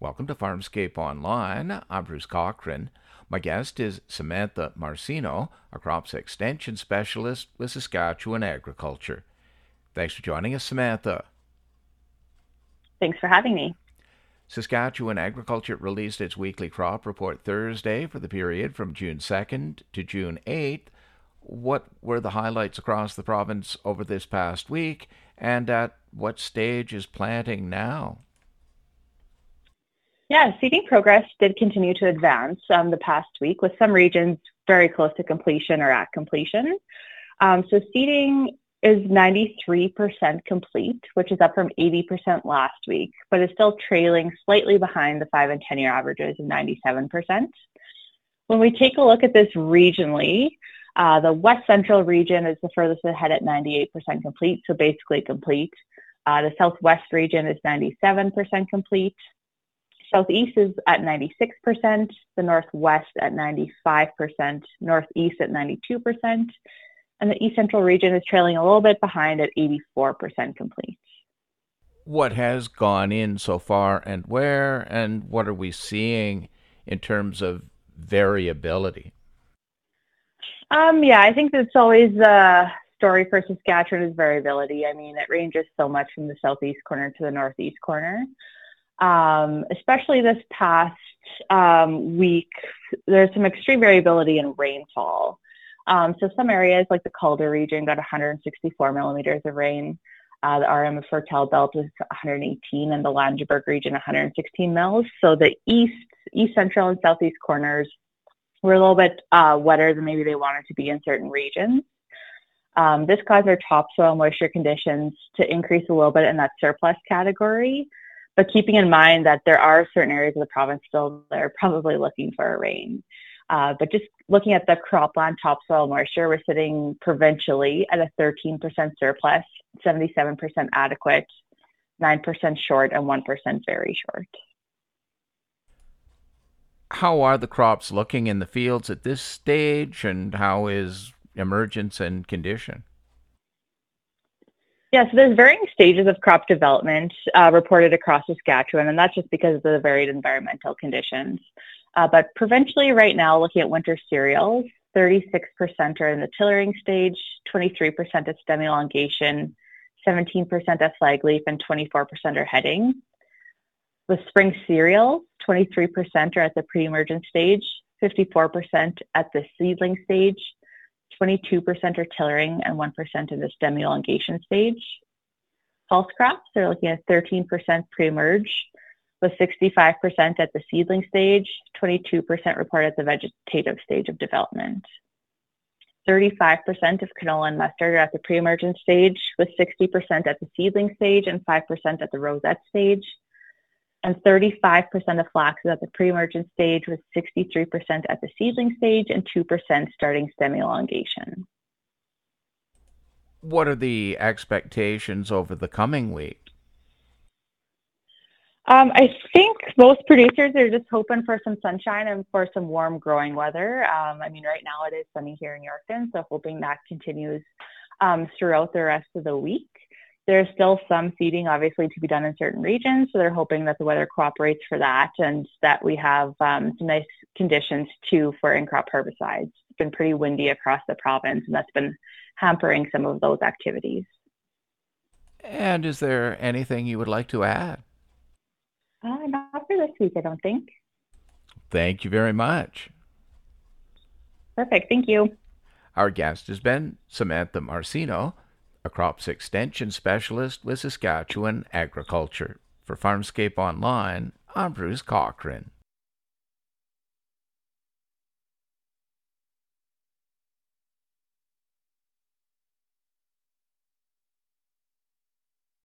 Welcome to Farmscape Online. I'm Bruce Cochran. My guest is Samantha Marcino, a crops extension specialist with Saskatchewan Agriculture. Thanks for joining us, Samantha. Thanks for having me. Saskatchewan Agriculture released its weekly crop report Thursday for the period from June 2nd to June 8th. What were the highlights across the province over this past week, and at what stage is planting now? Yeah, seeding progress did continue to advance the past week, with some regions very close to completion or at completion. So seeding is 93% complete, which is up from 80% last week, but is still trailing slightly behind the 5 and 10-year averages of 97%. When we take a look at this regionally, the West Central region is the furthest ahead at 98% complete, so basically complete. The Southwest region is 97% complete. Southeast is at 96%, the Northwest at 95%, Northeast at 92%, and the East Central region is trailing a little bit behind at 84% complete. What has gone in so far and where, and what are we seeing in terms of variability? Yeah, I think that's always the story for Saskatchewan is variability. I mean, it ranges so much from the southeast corner to the northeast corner. Especially this past week, there's some extreme variability in rainfall. So some areas like the Calder region got 164 millimeters of rain. The RM of Fertile Belt was 118, and the Langeberg region 116 mils. So the east central and southeast corners were a little bit wetter than maybe they wanted to be in certain regions. This caused our topsoil moisture conditions to increase a little bit in that surplus category, but keeping in mind that there are certain areas of the province still that are probably looking for a rain. But just looking at the cropland topsoil moisture, we're sitting provincially at a 13% surplus, 77% adequate, 9% short, and 1% very short. How are the crops looking in the fields at this stage, and how is emergence and condition? Yeah, so there's varying stages of crop development reported across Saskatchewan, and that's just because of the varied environmental conditions. But provincially, right now, looking at winter cereals, 36% are in the tillering stage, 23% at stem elongation, 17% at flag leaf, and 24% are heading. With spring cereals, 23% are at the pre-emergent stage, 54% at the seedling stage, 22% are tillering, and 1% in the stem elongation stage. Pulse crops are looking at 13% pre-emerge, with 65% at the seedling stage, 22% report at the vegetative stage of development. 35% of canola and mustard are at the pre-emergent stage, with 60% at the seedling stage and 5% at the rosette stage. And 35% of flax is at the pre-emergent stage, with 63% at the seedling stage and 2% starting stem elongation. What are the expectations over the coming week? I think most producers are just hoping for some sunshine and for some warm growing weather. I mean, right now it is sunny here in Yorkton, so hoping that continues throughout the rest of the week. There's still some seeding, obviously, to be done in certain regions, so they're hoping that the weather cooperates for that and that we have some nice conditions, too, for in-crop herbicides. It's been pretty windy across the province, and that's been hampering some of those activities. And is there anything you would like to add? Not for this week, I don't think. Thank you very much. Perfect. Thank you. Our guest has been Samantha Marcino, a crops extension specialist with Saskatchewan Agriculture. For Farmscape Online, I'm Bruce Cochran.